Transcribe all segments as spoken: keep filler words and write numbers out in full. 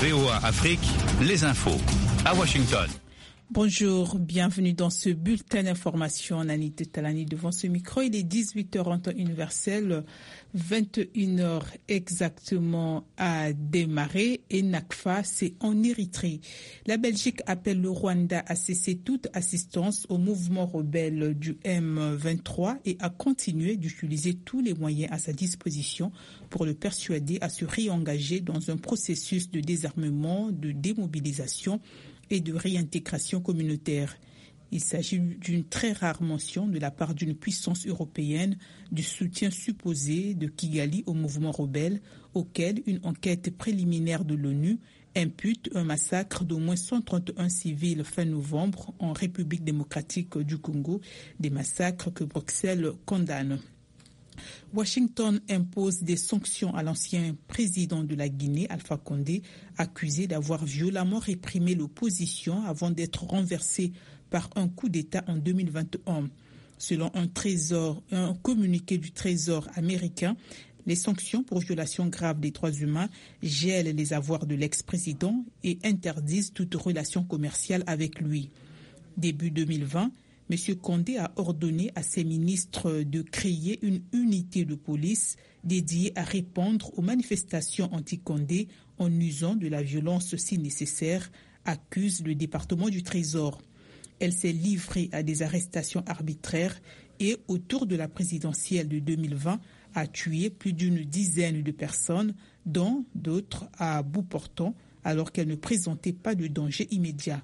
V O A Afrique, les infos à Washington. Bonjour, bienvenue dans ce bulletin d'information. Ananite Talani devant ce micro. Il est dix-huit heures en temps universel, vingt et une heures exactement à démarrer. Et Nakfa, c'est en Érythrée. La Belgique appelle le Rwanda à cesser toute assistance au mouvement rebelle du M vingt-trois et à continuer d'utiliser tous les moyens à sa disposition pour le persuader à se réengager dans un processus de désarmement, de démobilisation et de réintégration communautaire. Il s'agit d'une très rare mention de la part d'une puissance européenne du soutien supposé de Kigali au mouvement rebelle, auquel une enquête préliminaire de l'ONU impute un massacre d'au moins cent trente et un civils fin novembre en République démocratique du Congo, des massacres que Bruxelles condamne. Washington impose des sanctions à l'ancien président de la Guinée, Alpha Condé, accusé d'avoir violemment réprimé l'opposition avant d'être renversé par un coup d'État en deux mille vingt et un. Selon un, trésor, un communiqué du Trésor américain, les sanctions pour violation grave des droits humains gèlent les avoirs de l'ex-président et interdisent toute relation commerciale avec lui. Début deux mille vingt, M. Condé a ordonné à ses ministres de créer une unité de police dédiée à répondre aux manifestations anti-Condé en usant de la violence si nécessaire, accuse le département du Trésor. Elle s'est livrée à des arrestations arbitraires et, autour de la présidentielle de deux mille vingt, a tué plus d'une dizaine de personnes, dont d'autres à bout portant, alors qu'elle ne présentait pas de danger immédiat.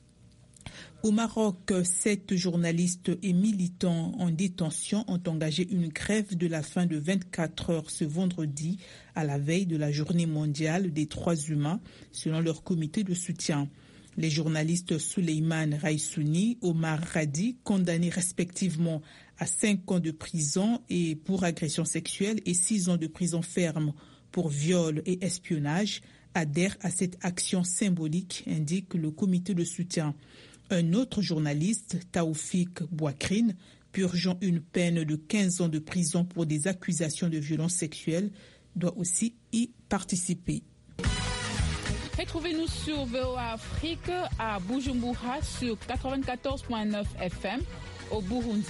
Au Maroc, sept journalistes et militants en détention ont engagé une grève de la faim de vingt-quatre heures ce vendredi, à la veille de la Journée mondiale des droits humains, selon leur comité de soutien. Les journalistes Souleymane Raïsouni, Omar Radi, condamnés respectivement à cinq ans de prison et pour agression sexuelle et six ans de prison ferme pour viol et espionnage, adhèrent à cette action symbolique, indique le comité de soutien. Un autre journaliste, Taoufik Bouakrine, purgeant une peine de quinze ans de prison pour des accusations de violences sexuelles, doit aussi y participer. Retrouvez-nous sur V O A Afrique à Bujumbura sur quatre-vingt-quatorze virgule neuf F M au Burundi.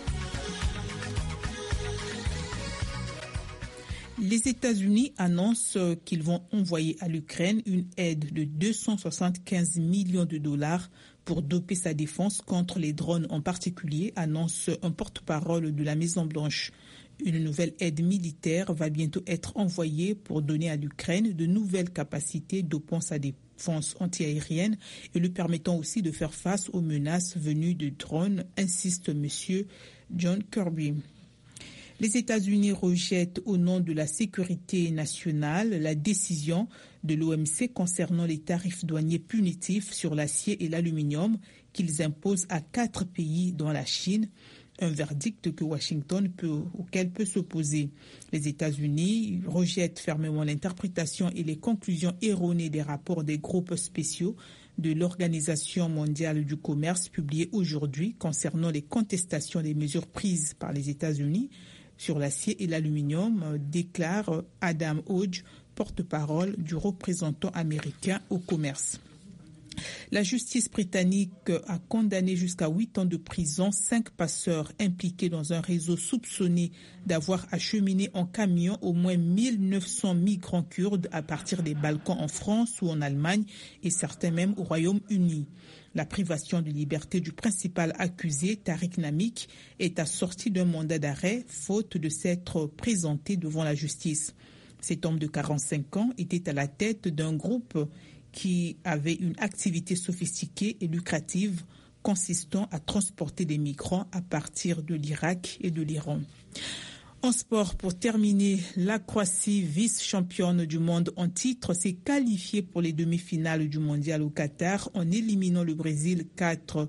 Les États-Unis annoncent qu'ils vont envoyer à l'Ukraine une aide de deux cent soixante-quinze millions de dollars pour doper sa défense contre les drones en particulier, annonce un porte-parole de la Maison-Blanche. Une nouvelle aide militaire va bientôt être envoyée pour donner à l'Ukraine de nouvelles capacités dopant sa défense antiaérienne et lui permettant aussi de faire face aux menaces venues de drones, insiste M. John Kirby. Les États-Unis rejettent au nom de la sécurité nationale la décision de l'O M C concernant les tarifs douaniers punitifs sur l'acier et l'aluminium qu'ils imposent à quatre pays dont la Chine, un verdict que Washington peut, auquel peut s'opposer. Les États-Unis rejettent fermement l'interprétation et les conclusions erronées des rapports des groupes spéciaux de l'Organisation mondiale du commerce publiés aujourd'hui concernant les contestations des mesures prises par les États-Unis sur l'acier et l'aluminium, déclare Adam Hodge, porte-parole du représentant américain au commerce. La justice britannique a condamné jusqu'à huit ans de prison cinq passeurs impliqués dans un réseau soupçonné d'avoir acheminé en camion au moins mille neuf cents migrants kurdes à partir des Balkans en France ou en Allemagne et certains même au Royaume-Uni. La privation de liberté du principal accusé, Tariq Namik, est assortie d'un mandat d'arrêt, faute de s'être présenté devant la justice. Cet homme de quarante-cinq ans était à la tête d'un groupe qui avait une activité sophistiquée et lucrative consistant à transporter des migrants à partir de l'Irak et de l'Iran. En sport, pour terminer, la Croatie, vice-championne du monde en titre, s'est qualifiée pour les demi-finales du mondial au Qatar en éliminant le Brésil quatre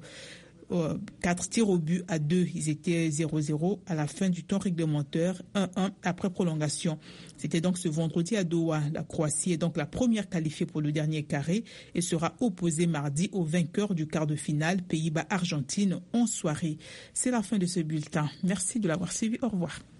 tirs au but à deux. Ils étaient zéro zéro à la fin du temps réglementaire, un un après prolongation. C'était donc ce vendredi à Doha. La Croatie est donc la première qualifiée pour le dernier carré et sera opposée mardi au vainqueur du quart de finale, Pays-Bas-Argentine, en soirée. C'est la fin de ce bulletin. Merci de l'avoir suivi. Au revoir.